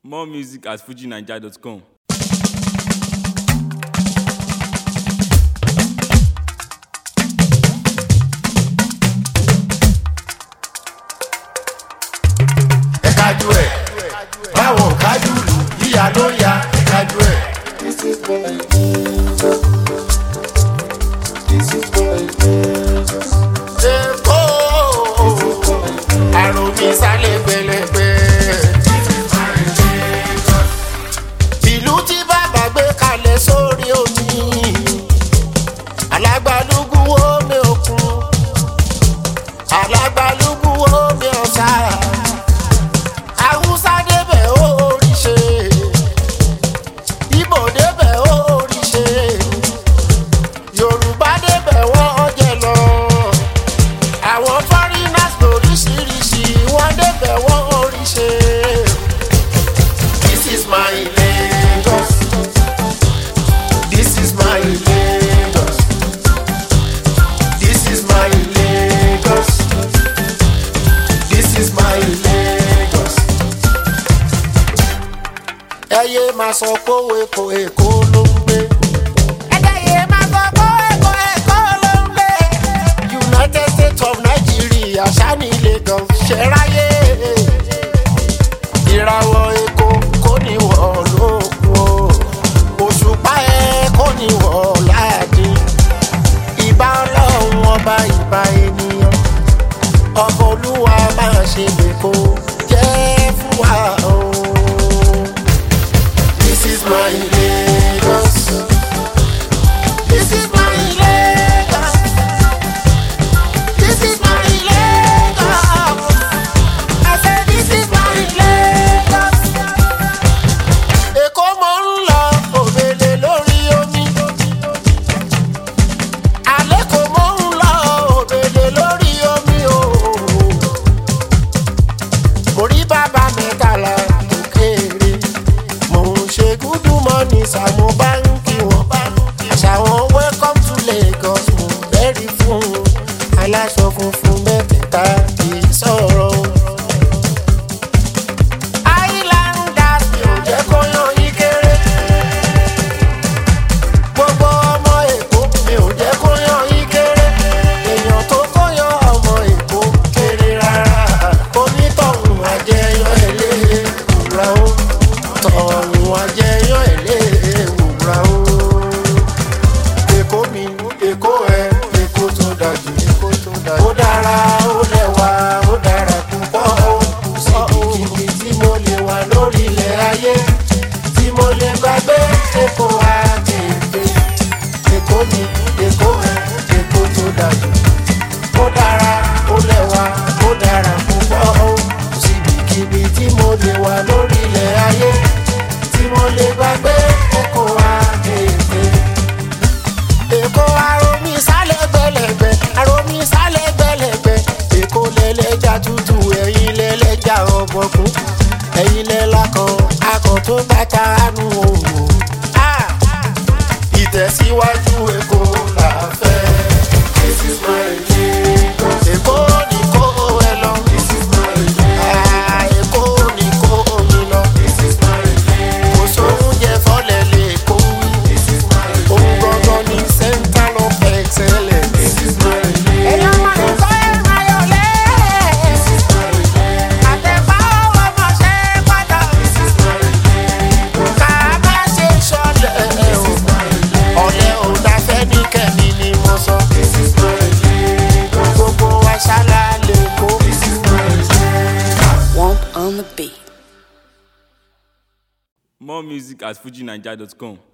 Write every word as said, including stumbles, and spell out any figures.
More music at fuji naija dot com. Ẹ kájú ẹ̀, báwo kájú lù, yíya ló ya, ẹ kájú ẹ̀. This is my Jesus. This is my Jesus. Èkó, àrùn mi sálẹ̀ gbẹlẹgbẹ. Ìlú tí bàbá gbé kalẹ̀ sórí omi, alágbálúgbú omi òkun, alágbálúgbú omi ọ̀sà. Haúsá débẹ̀ ó rí ṣe, Ìgbò débẹ̀ ó rí ṣe, Yorùbá débẹ̀ wọ́n jẹ lọ. Àwọn foreigners lóríṣiríṣi wọ́n débẹ̀ wọ́n rí ṣe. This is my Lagos. This is my Lagos. This is my Lagos. This is my Lagos. Ẹyẹ máa sọ pé Èkó Èkó ló ń gbé. Ẹyẹ máa sọ pé Èkó Èkó ló ń gbé. United States of Nigeria ṣá ní Lagos ṣe ráyé. Ìràwọ̀ Èkó kò ní wọ̀ lókun o. Òṣùpá ẹ̀ kò ní wọ̀ láàdín. Ìbà Ọlọ́run ọba ìbà ènìyàn. Ọba Olúwa máa ṣe lèkó jẹ́ fún wa o. This is my Lagos. This is my Lagos. This is my Lagos. I said this is my Lagos. Èkó mo ń lọ òbèlè lórí omi. Àlékò mo ń lọ òbèlè lórí omi o. Mo rí bàbá mẹ́tàlá tó kéré. Mo ń ṣe gúdú mọ́ni sàmú báńkì wọn. Àṣà wọn welcome to Lagos mo bẹ́rí fún un. Aláṣọ funfun mẹ́tẹ̀ẹ̀ta kì í sọ̀rọ̀ o. Islanders mi ò jẹ́ kó yan yín kéré. Gbogbo ọmọ Èkó mi ò jẹ́ kó yan yín kéré. Èèyàn tó kó yan ọmọ Èkó kéré rárá. Onítọ̀hún àjẹyàn ẹlẹ́wùrà o. Tọ̀hún àjẹyàn ẹlẹ́wùrà o. Èkó mi, Èkó ẹ, Èkó tó dájú. Ó dára, ó lẹ́wà, ó dára púpọ̀ o. Síbikíbi tí mo lè wà lórí ilẹ̀ ayé, tí mo lè gbàgbé Èkó àkèké. Èkó mi, Èkó ẹ, Èkó tó dájú. Ó dára, ó lẹ́wà, ó dára púpọ̀ o. Síbikíbi tí mo lè wà lórí ilẹ̀ ayé, tí mo lè gbàgbé Èkó àkèké. Èkó aromi sálẹ̀ gbẹlẹ̀gbẹ̀, aromi sálẹ̀ gbẹlẹ̀gbẹ̀. Èkó lẹ́lẹ́jà tútù, ẹ̀yin lẹ́lẹ́jà ọ̀bọ̀kún. Ẹ̀yin lẹ́la kan, akọ̀ tó bàtà àánú òwò. Ìtẹ̀síwájú Èkó là fẹ́. This is my Lagos. Èkó ni kó ẹ lọ. This is my Lagos. Èkó ni kó mi lọ. This is my Lagos. Kò sóúnjẹ fọ́lẹ̀ lẹ́kọ̀ọ́ wí. This is my Lagos. Òun gangan ni center of excellence. This is my Lagos. Ẹ̀yọ́ máa ń kọ́ ẹ̀ máa yọ̀ lẹ́. This is my Lagos. Àtẹ̀pá ọwọ́ máa ṣe é padà. This is my Lagos. Ká má ṣe ṣọlẹ̀ o. Ọ̀lẹ ò dáfẹ́ ní kẹ́mi ni mo sọ. This is my Lagos. Gbogbo wa ṣálá lè kó. This is my Lagos. Womp on the beat. More music at fuji naija dot com.